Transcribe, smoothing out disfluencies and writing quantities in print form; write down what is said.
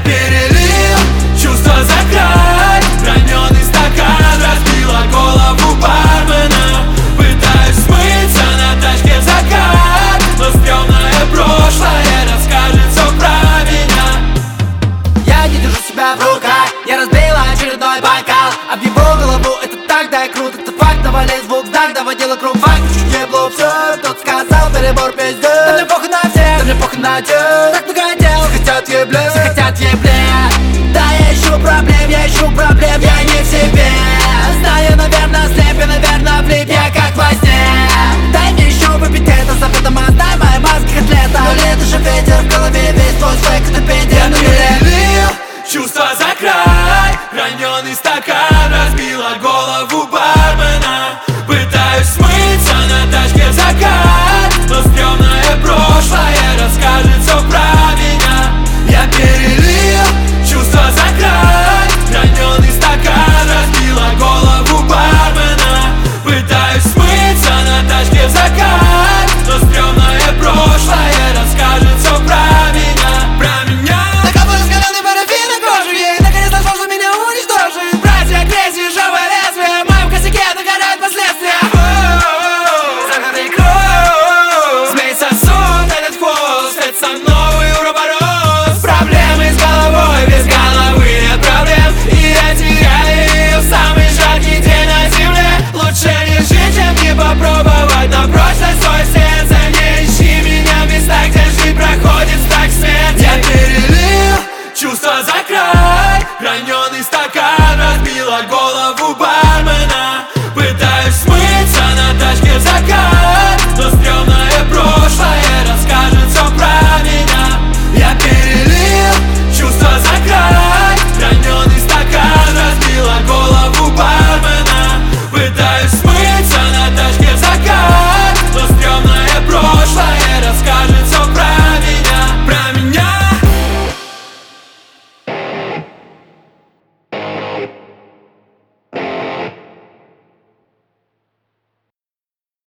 перелил чувства за край. Граненый стакан разбила голову бармена. Пытаюсь смыться на тачке в закат, но стрёмное прошлое расскажет все про меня. Я не держу себя в руках, я разбила очередной бокал об его голову, это так, да, круто. Это факт, давали звук, знак, доводила круг факт. Чуть не было все, кто-то сказал, перебор пиздец. Да мне похуй на всех, да мне похуй на тех. Так много дел, захотят ей блядь, захотят ей блядь. Да, я ищу проблем, я ищу проблем.